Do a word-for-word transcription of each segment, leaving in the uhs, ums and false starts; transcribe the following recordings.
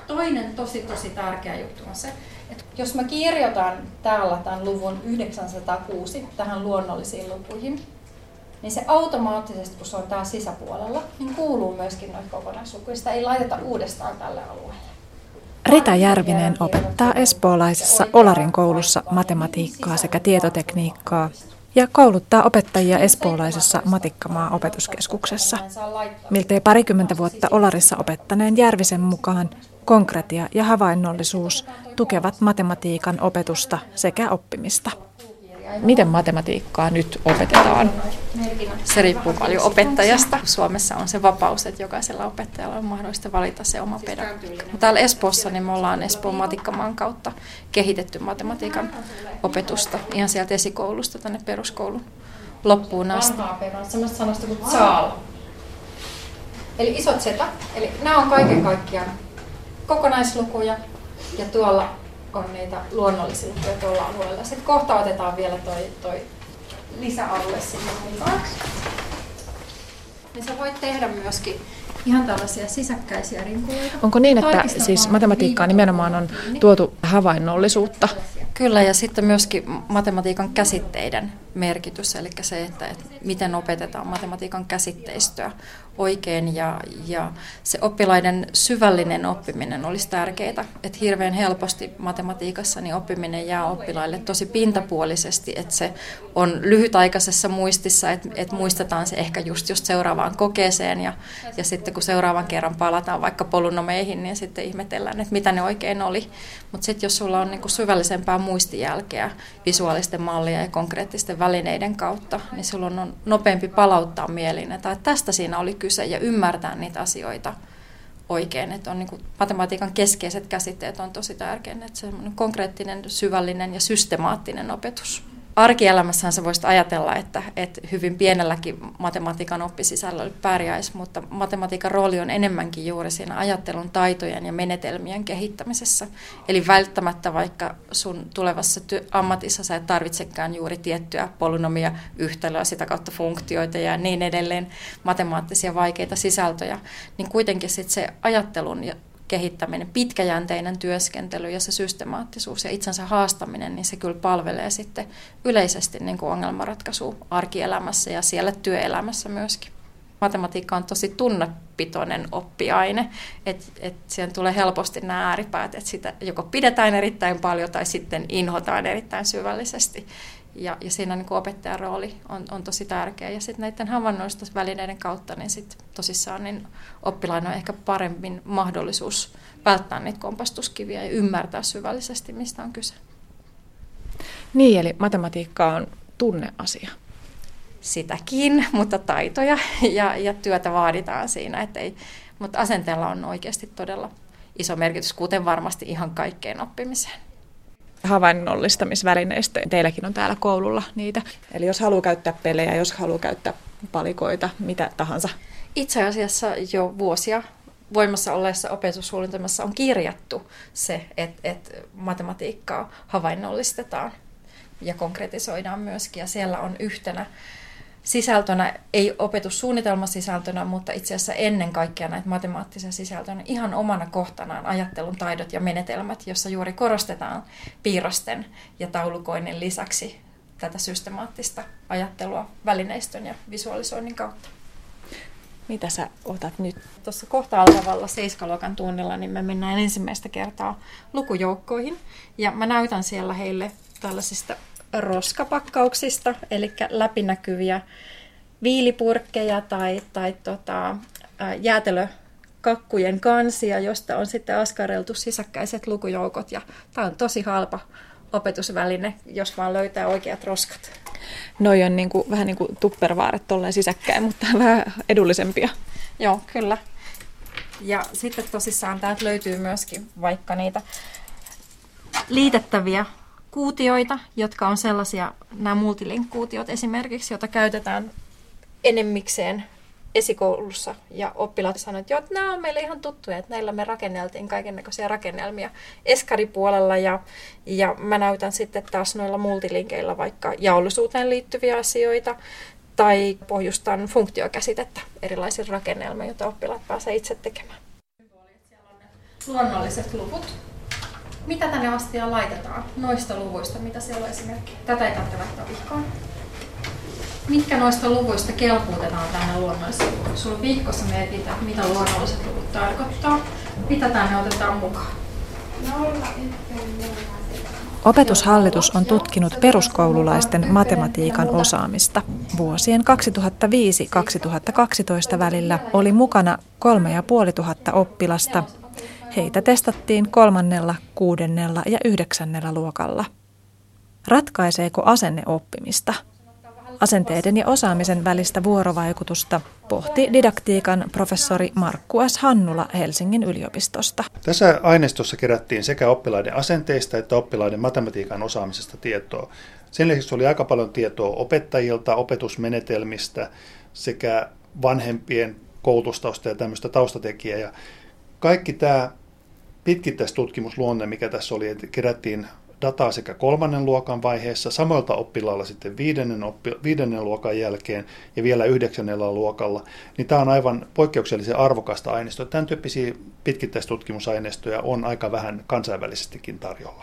toinen tosi tosi tärkeä juttu on se, että jos mä kirjoitan täällä tämän luvun yhdeksänsataakuusi tähän luonnollisiin lukuihin, niin se automaattisesti, kun se on täällä sisäpuolella, niin kuuluu myöskin noita kokonaislukuja. Sitä ei laiteta uudestaan tälle alueelle. Rita Järvinen opettaa espoolaisessa Olarin koulussa matematiikkaa sekä tietotekniikkaa ja kouluttaa opettajia espoolaisessa Matikkamaa opetuskeskuksessa. Miltei parikymmentä vuotta Olarissa opettaneen Järvisen mukaan konkretia ja havainnollisuus tukevat matematiikan opetusta sekä oppimista. Miten matematiikkaa nyt opetetaan? Se riippuu paljon opettajasta. Suomessa on se vapaus, että jokaisella opettajalla on mahdollista valita se oma pedagogiikka. Täällä Espoossa niin me ollaan Espoon Matikkamaan kautta kehitetty matematiikan opetusta ihan sieltä esikoulusta tänne peruskoulun loppuun asti. Sellaista sanasta kuin zaal. Eli isot zeta. Eli nämä on kaiken kaikkiaan kokonaislukuja ja tuolla on niitä luonnollisia lukuja tuolla alueella. Sitten kohta otetaan vielä toi, toi lisäalue sinne mukaan. Niin sä voit tehdä myöskin ihan tällaisia sisäkkäisiä rinkuloita. Onko niin, että siis matematiikkaan nimenomaan on tuotu havainnollisuutta? Kyllä, ja sitten myöskin matematiikan käsitteiden merkitys, eli se, että, että miten opetetaan matematiikan käsitteistöä oikein, ja, ja se oppilaiden syvällinen oppiminen olisi tärkeää, että hirveän helposti matematiikassa niin oppiminen jää oppilaille tosi pintapuolisesti, että se on lyhytaikaisessa muistissa, että, että muistetaan se ehkä just, just seuraavaan kokeeseen, ja, ja sitten kun seuraavan kerran palataan vaikka polynomeihin, niin sitten ihmetellään, että mitä ne oikein oli. Mutta sitten jos sulla on niinku syvällisempää muistijälkeä visuaalisten mallien ja konkreettisten välineiden kautta, niin silloin on nopeampi palauttaa mieliin, että tästä siinä oli kyse ja ymmärtää niitä asioita oikein. Että on niin kuin matematiikan keskeiset käsitteet on tosi tärkeitä, että se on konkreettinen, syvällinen ja systemaattinen opetus. Arkielämässähän sä voisit ajatella, että, että hyvin pienelläkin matematiikan oppisisällöllä pärjäisi, mutta matematiikan rooli on enemmänkin juuri siinä ajattelun taitojen ja menetelmien kehittämisessä. Eli välttämättä vaikka sun tulevassa ty- ammatissa sä et tarvitsekään juuri tiettyä polynomia, yhtälöä, sitä kautta funktioita ja niin edelleen, matemaattisia vaikeita sisältöjä, niin kuitenkin sit se ajattelun ja kehittäminen, pitkäjänteinen työskentely ja se systemaattisuus ja itsensä haastaminen, niin se kyllä palvelee sitten yleisesti niin kuin ongelmanratkaisua arkielämässä ja siellä työelämässä myöskin. Matematiikka on tosi tunnepitoinen oppiaine, että et siihen tulee helposti nämä ääripäät, että sitä joko pidetään erittäin paljon tai sitten inhotaan erittäin syvällisesti. Ja, ja siinä niin kuin opettajan rooli on, on tosi tärkeä. Ja sitten näiden havainnoistusvälineiden kautta niin sit tosissaan niin oppilailla on ehkä paremmin mahdollisuus välttää niitä kompastuskiviä ja ymmärtää syvällisesti, mistä on kyse. Niin, eli matematiikka on tunneasia. Sitäkin, mutta taitoja ja, ja työtä vaaditaan siinä. Et ei, mutta asenteella on oikeasti todella iso merkitys, kuten varmasti ihan kaikkeen oppimiseen. Havainnollistamisvälineistä. Teilläkin on täällä koululla niitä. Eli jos haluaa käyttää pelejä, jos haluaa käyttää palikoita, mitä tahansa. Itse asiassa jo vuosia voimassa olleessa opetussuunnitelmassa on kirjattu se, että, että matematiikkaa havainnollistetaan ja konkretisoidaan myöskin. Ja siellä on yhtenä sisältönä, ei opetussuunnitelmasisältönä, mutta itse asiassa ennen kaikkea näitä matemaattisia sisältöjä, ihan omana kohtanaan ajattelun taidot ja menetelmät, jossa juuri korostetaan piirrosten ja taulukoinnin lisäksi tätä systemaattista ajattelua välineistön ja visualisoinnin kautta. Mitä sä otat nyt? Tuossa kohta alkavalla seiskaluokan tunnilla niin me mennään ensimmäistä kertaa lukujoukkoihin ja mä näytän siellä heille tällaisista roskapakkauksista, eli läpinäkyviä viilipurkkeja tai, tai tota, jäätelökakkujen kansia, josta on sitten askareltu sisäkkäiset lukujoukot. Ja tämä on tosi halpa opetusväline, jos vaan löytää oikeat roskat. Noi on niin kuin, vähän niin kuin tupperwaaret tolleen sisäkkäin, mutta vähän edullisempia. Joo, kyllä. Ja sitten tosissaan täältä löytyy myöskin vaikka niitä liitettäviä kuutioita, jotka on sellaisia, nämä multilink-kuutiot esimerkiksi, joita käytetään enemmikseen esikoulussa. Ja oppilaat sanoivat, että joo, että nämä on meille ihan tuttuja, että näillä me rakenneltiin kaikennäköisiä rakennelmia eskaripuolella. Ja, ja mä näytän sitten taas noilla multilinkeillä vaikka jaollisuuteen liittyviä asioita tai pohjustan funktiokäsitettä erilaisilla rakennelmilla, joita oppilaat pääsevät itse tekemään. luonnolliset luvut. Mitä tänne astiaan laitetaan noista luvuista, mitä siellä on esimerkki? Tätä ei tarvitse laittaa vihkoon. Mitkä noista luvuista kelpuutetaan tänne luonnollisille luvuille? Sulla vihkossa mietitään, että mitä luonnolliset luvut tarkoittaa. Mitä tänne otetaan mukaan? Opetushallitus on tutkinut peruskoululaisten matematiikan osaamista. Vuosien kaksituhattaviisi kaksituhattakaksitoista välillä oli mukana kolme ja puoli tuhatta oppilasta. Heitä testattiin kolmannella, kuudennella ja yhdeksännellä luokalla. Ratkaiseeko asenne oppimista? Asenteiden ja osaamisen välistä vuorovaikutusta pohti didaktiikan professori Markku S. Hannula Helsingin yliopistosta. Tässä aineistossa kerättiin sekä oppilaiden asenteista että oppilaiden matematiikan osaamisesta tietoa. Sen lisäksi oli aika paljon tietoa opettajilta, opetusmenetelmistä sekä vanhempien koulutustausta ja tämmöistä taustatekijää. Ja kaikki tämä pitkittäistutkimusluonne, mikä tässä oli, että kerättiin dataa sekä kolmannen luokan vaiheessa, samoilta oppilailla sitten viidennen, oppi, viidennen luokan jälkeen ja vielä yhdeksännellä luokalla, niin tämä on aivan poikkeuksellisen arvokasta aineistoa. Tämän tyyppisiä pitkittäistutkimusaineistoja on aika vähän kansainvälisestikin tarjolla.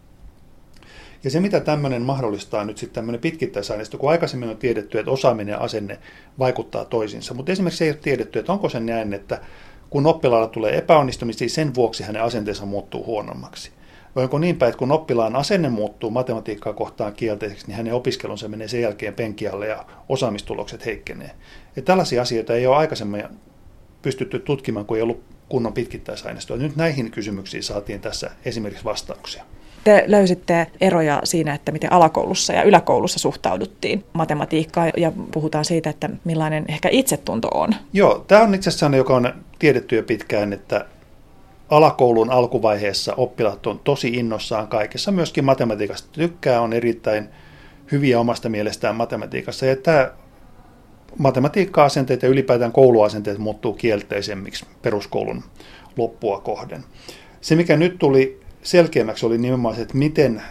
Ja se, mitä tämmöinen mahdollistaa nyt sitten tämmöinen pitkittäisaineisto, kun aikaisemmin on tiedetty, että osaaminen ja asenne vaikuttaa toisiinsa, mutta esimerkiksi ei ole tiedetty, että onko se näin, että kun oppilaalla tulee epäonnistumisia, sen vuoksi hänen asenteensa muuttuu huonommaksi. Vai onko niin päin, että kun oppilaan asenne muuttuu matematiikkaa kohtaan kielteiseksi, niin hänen opiskelunsa menee sen jälkeen penkin alle ja osaamistulokset heikkenee. Ja tällaisia asioita ei ole aikaisemmin pystytty tutkimaan, kun ei ollut kunnon pitkittäisaineistoa. Nyt näihin kysymyksiin saatiin tässä esimerkiksi vastauksia. Te löysitte eroja siinä, että miten alakoulussa ja yläkoulussa suhtauduttiin matematiikkaan ja puhutaan siitä, että millainen ehkä itsetunto on. Joo, tämä on itse asiassa sellainen, joka on tiedetty jo pitkään, että alakoulun alkuvaiheessa oppilaat on tosi innossaan kaikessa, myöskin matematiikasta tykkää, on erittäin hyviä omasta mielestään matematiikassa. Ja tämä matematiikka-asenteet ja ylipäätään kouluasenteet muuttuu kielteisemmiksi peruskoulun loppua kohden. Se, mikä nyt tuli selkeämmäksi, oli nimenomaan se, että miten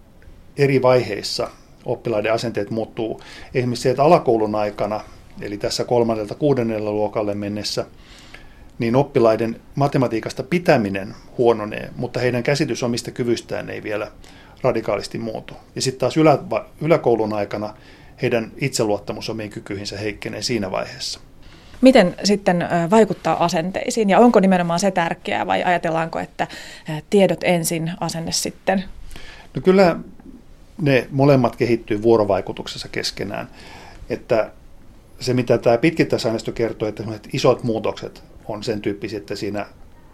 eri vaiheissa oppilaiden asenteet muuttuu. Esimerkiksi se, että alakoulun aikana, eli tässä kolmannelta kuudennella luokalle mennessä, niin oppilaiden matematiikasta pitäminen huononee, mutta heidän käsitys omista kyvystään ei vielä radikaalisti muutu. Ja sitten taas ylä, yläkoulun aikana heidän itseluottamus omiin kykyihinsä heikkenee siinä vaiheessa. Miten sitten vaikuttaa asenteisiin ja onko nimenomaan se tärkeää vai ajatellaanko, että tiedot ensin, asenne sitten? No kyllä ne molemmat kehittyy vuorovaikutuksessa keskenään. Että se, mitä tämä pitkittäisaineisto kertoo, että isot muutokset on sen tyyppisiä, että siinä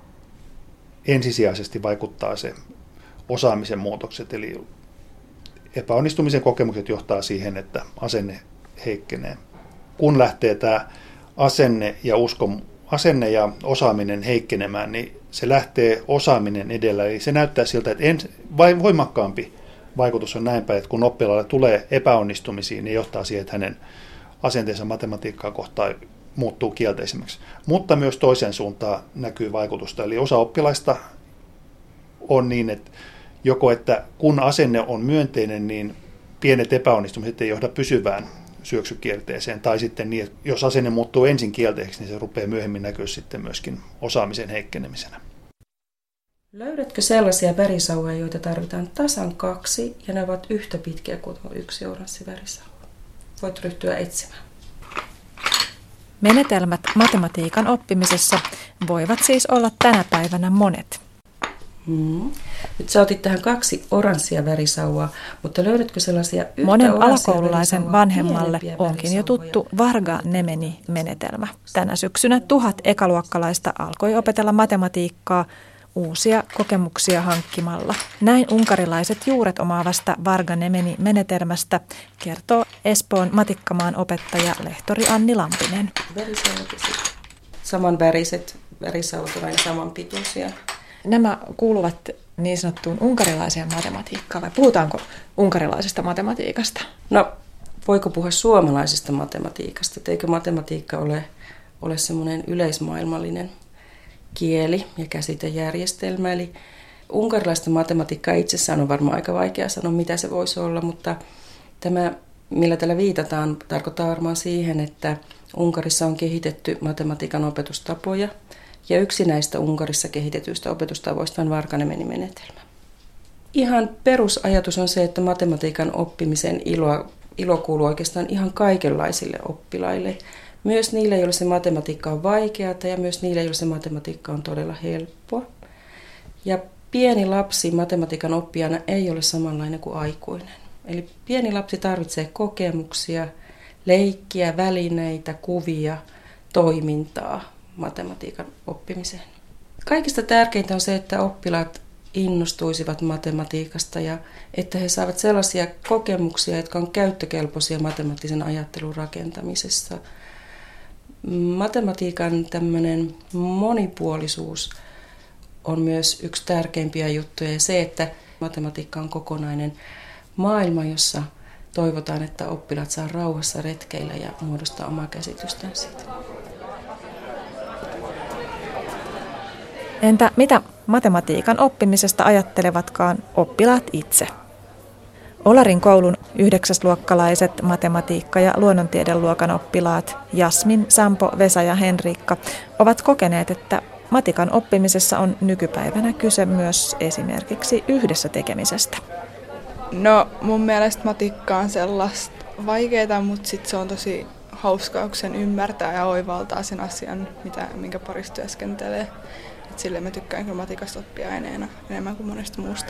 ensisijaisesti vaikuttaa se osaamisen muutokset, eli epäonnistumisen kokemukset johtaa siihen, että asenne heikkenee. Kun lähtee tämä asenne ja, usko, asenne ja osaaminen heikkenemään, niin se lähtee osaaminen edellä, eli se näyttää siltä, että en, vai voimakkaampi vaikutus on näin päin, että kun oppilaalle tulee epäonnistumisiin, niin johtaa siihen, että hänen asenteensa matematiikkaa kohtaan muuttuu kielteisemmäksi. Mutta myös toiseen suuntaan näkyy vaikutusta. Eli osa oppilaista on niin, että joko että kun asenne on myönteinen, niin pienet epäonnistumiset ei johda pysyvään syöksykierteeseen. Tai sitten niin, että jos asenne muuttuu ensin kielteiseksi, niin se rupeaa myöhemmin näkyä sitten myöskin osaamisen heikkenemisenä. Löydätkö sellaisia värisauvoja, joita tarvitaan tasan kaksi ja ne ovat yhtä pitkiä kuin yksi oranssi värisauva? Voit ryhtyä etsimään. Menetelmät matematiikan oppimisessa voivat siis olla tänä päivänä monet. Hmm. Nyt sä otit tähän kaksi oranssia värisauvaa, mutta löydätkö sellaisia yhtä Monen alakoululaisen vanhemmalle onkin jo tuttu Varga-Nemeni-menetelmä. Tänä syksynä tuhat ekaluokkalaista alkoi opetella matematiikkaa uusia kokemuksia hankkimalla. Näin unkarilaiset juuret omaavasta Varga-Nemeni-menetelmästä kertoo Espoon Matikkamaan opettaja lehtori Anni Lampinen. Samanväriset värisauvat ovat aina samanpituisia. Nämä kuuluvat niin sanottuun unkarilaiseen matematiikkaan, vai puhutaanko unkarilaisesta matematiikasta? No, voiko puhua suomalaisesta matematiikasta? Eikö matematiikka ole, ole semmoinen yleismaailmallinen kieli ja käsitejärjestelmä? Eli unkarilaista matematiikkaa itsessään on varmaan aika vaikea sanoa, mitä se voisi olla, mutta tämä, millä tällä viitataan, tarkoittaa varmaan siihen, että Unkarissa on kehitetty matematiikan opetustapoja, Ja yksi näistä Unkarissa kehitetyistä opetustavoista on Varga-Nemeni-menetelmä. Ihan perusajatus on se, että matematiikan oppimisen ilo, ilo kuuluu oikeastaan ihan kaikenlaisille oppilaille. Myös niille, joille se matematiikka on vaikeaa ja myös niille, joille se matematiikka on todella helppoa. Ja pieni lapsi matematiikan oppijana ei ole samanlainen kuin aikuinen. Eli pieni lapsi tarvitsee kokemuksia, leikkiä, välineitä, kuvia, toimintaa matematiikan oppimiseen. Kaikista tärkeintä on se, että oppilaat innostuisivat matematiikasta ja että he saavat sellaisia kokemuksia, jotka on käyttökelpoisia matemaattisen ajattelun rakentamisessa. Matematiikan tämmöinen monipuolisuus on myös yksi tärkeimpiä juttuja ja se, että matematiikka on kokonainen maailma, jossa toivotaan, että oppilaat saa rauhassa retkeillä ja muodostaa omaa käsitystään siitä. Entä mitä matematiikan oppimisesta ajattelevatkaan oppilaat itse? Olarin koulun yhdeksäsluokkalaiset matematiikka- ja luonnontiedeluokan oppilaat Jasmin, Sampo, Vesa ja Henriikka ovat kokeneet, että matikan oppimisessa on nykypäivänä kyse myös esimerkiksi yhdessä tekemisestä. No mun mielestä matikka on sellaista vaikeaa, mutta sit se on tosi hauskaa, kun sen ymmärtää ja oivaltaa sen asian, mitä, minkä parissa työskentelee. Et silleen mä tykkään kyllä matikasta oppia aineena enemmän kuin monesta muusta.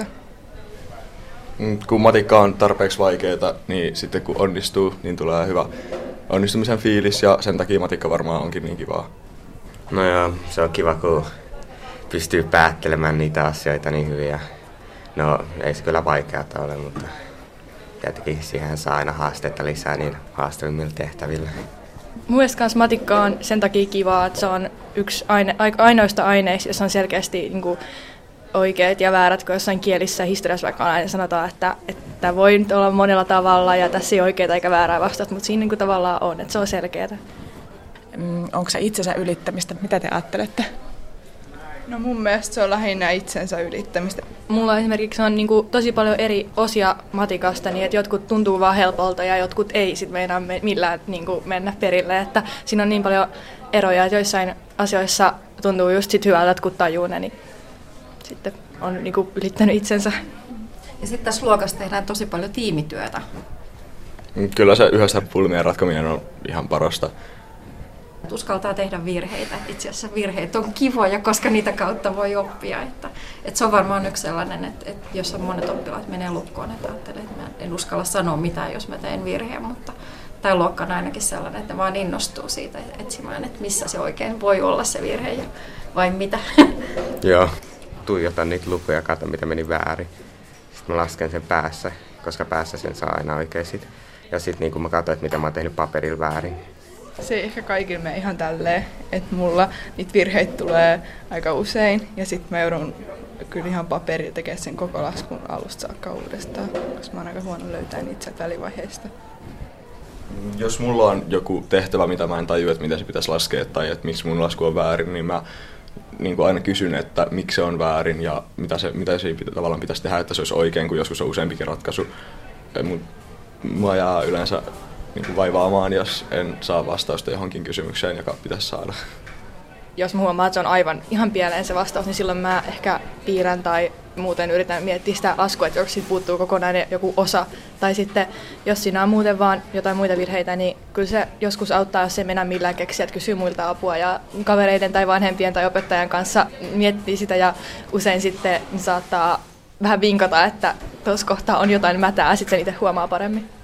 Kun matikka on tarpeeksi vaikeaa, niin sitten kun onnistuu, niin tulee hyvä onnistumisen fiilis ja sen takia matikka varmaan onkin niin kivaa. No joo, se on kiva, kun pystyy päättelemään niitä asioita niin hyvin. Ja no ei se kyllä vaikeaa ole, mutta tietenkin siihen saa aina haasteita lisää niin haastavimmilla tehtävillä. Mun mielestä kans matikka on sen takia kivaa, että se on yksi aine, ainoista aineista, jossa on selkeästi niin kuin oikeat ja väärät, kun jossain kielissä ja historiassa vaikka aina sanotaan, että, että voi nyt olla monella tavalla ja tässä ei oikeaa eikä väärää vastausta, mutta siinä niin kuin tavallaan on, että se on selkeää. Mm, onko se itsensä ylittämistä? Mitä te ajattelette? No mun mielestä se on lähinnä itsensä ylittämistä. Mulla esimerkiksi on niin kuin tosi paljon eri osia matikasta, niin että jotkut tuntuu vaan helpolta ja jotkut ei sit meinaa millään niin kuin mennä perille. Että siinä on niin paljon eroja, että joissain asioissa tuntuu just sit hyvältä, että kun tajuu ne, niin sitten on niin kuin ylittänyt itsensä. Ja sitten tässä luokassa tehdään tosi paljon tiimityötä. Kyllä se yhdessä pulmien ratkominen on ihan parasta. Uskaltaa tehdä virheitä. Itse asiassa virheet on kivoja, koska niitä kautta voi oppia. Että, että se on varmaan yksi sellainen, että, että jos on monet oppilaat menee lukkoon, että ajattelee, että mä en uskalla sanoa mitään, jos mä teen virheen, mutta tämä luokka on ainakin sellainen, että vaan innostuu siitä etsimään, että missä se oikein voi olla se virhe ja vai mitä. Joo, tuijotan niitä lukuja ja katson, mitä meni väärin. Sitten mä lasken sen päässä, koska päässä sen saa aina oikein sit. Ja sitten niin kun mä katson, että mitä mä oon tehnyt paperilla väärin. Se ei ehkä kaikille mene ihan tälleen, että mulla niitä virheitä tulee aika usein ja sitten mä joudun kyllä ihan paperilla tekemään sen koko laskun alusta saakka uudestaan, koska mä oon aika huono löytää niitä sieltä välivaiheista. Jos mulla on joku tehtävä, mitä mä en tajua, että miten se pitäisi laskea tai että miksi mun lasku on väärin, niin mä niin kuin aina kysyn, että miksi se on väärin ja mitä se, mitä se tavallaan pitäisi tehdä, että se olisi oikein, kun joskus on useampikin ratkaisu. Mua jää yleensä niin kuin vaivaamaan, jos en saa vastausta johonkin kysymykseen, joka pitäisi saada. Jos mä huomaan, että se on aivan ihan pieleen se vastaus, niin silloin mä ehkä piirrän tai muuten yritän miettiä sitä laskua, että jos siitä puuttuu kokonaan joku osa. Tai sitten, jos siinä on muuten vaan jotain muita virheitä, niin kyllä se joskus auttaa, jos ei mennä millään keksiä, että kysyy muilta apua. Ja kavereiden tai vanhempien tai opettajan kanssa miettii sitä ja usein sitten saattaa vähän vinkata, että tuossa kohtaa on jotain mätää, sitten sen itse huomaa paremmin.